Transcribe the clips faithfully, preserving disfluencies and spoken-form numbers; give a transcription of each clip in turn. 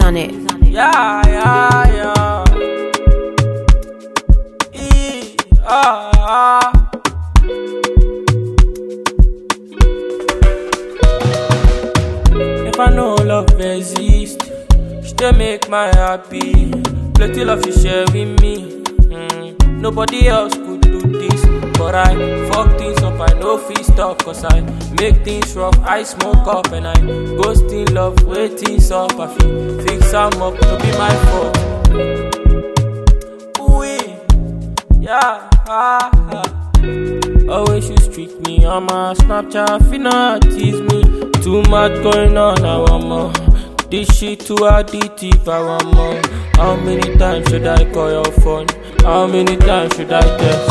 on it. Yeah, yeah, yeah. E, ah, ah. If I know love exists, she dey make my happy. Plenty love she share with me. Mm. Nobody else could do this, but I fuck things up. I no fit stop, cause I make things rough. I smoke up and I ghost in love, waiting up. I feel fix am up, no be my fault. Ooh, yeah, ah, ah. Always you streak me on my Snapchat, finna tease me. Too much going on, I want more. This shit too addictive, I want more. How many times should I call your phone? How many times should I text?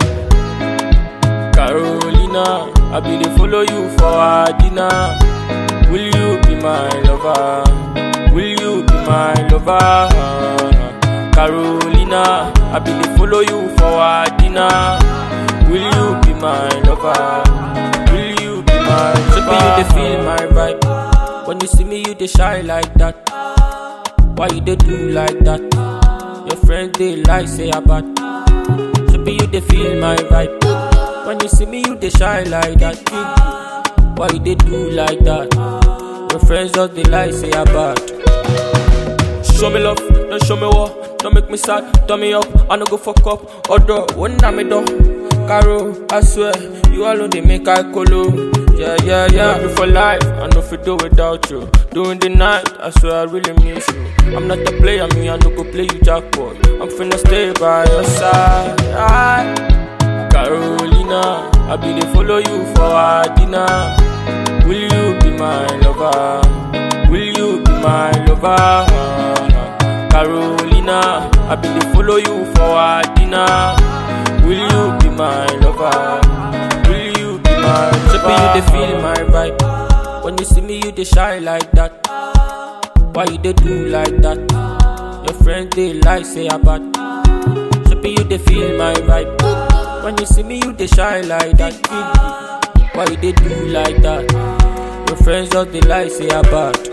Carolina, I be dey follow you for our dinner. Will you be my lover? Will you be my lover? Carolina, I be dey follow you for our dinner. Will you be my lover? Will you be my lover? Should be you dey feel my vibe. When you see me, you dey shine like that. Why you dey do like that? Your friends they lie, say I bad. Should be you dey feel my vibe. When you see me, you dey shine like that. Why you dey do like that? Your friends just they lie, say I bad. Show me love, don't show me war. Don't make me sad, turn me up, I no go fuck up. Other when I'm a door, Caro, I swear, you alone they make I colo. Yeah, yeah, yeah, me for life, I know if you do without you. During the night, I swear I really miss you. I'm not a player, me, I no go play you jackpot. I'm finna stay by your side. Aye. Carolina, I be dey follow you for our dinner. Will you be my lover? Will you be my lover? Carolina, I be dey follow you for our dinner. Will you be my lover? Will you be my lover? Should be you dey feel my vibe. When you see me, you dey shine like that. Why you dey do like that? Your friends they lie, say I bad. Should be you dey feel my vibe. When you see me, you dey shine like that. Why you dey do like that? Your friends just they lie, say I bad.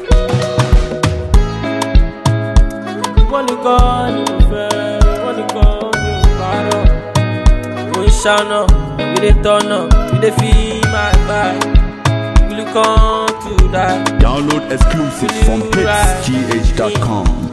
When you gone, you fair. When you gone, you bad up. We shine up, we dey turn up, we dey feel my vibe. Will you come to that? Download exclusives from hits g h dot com.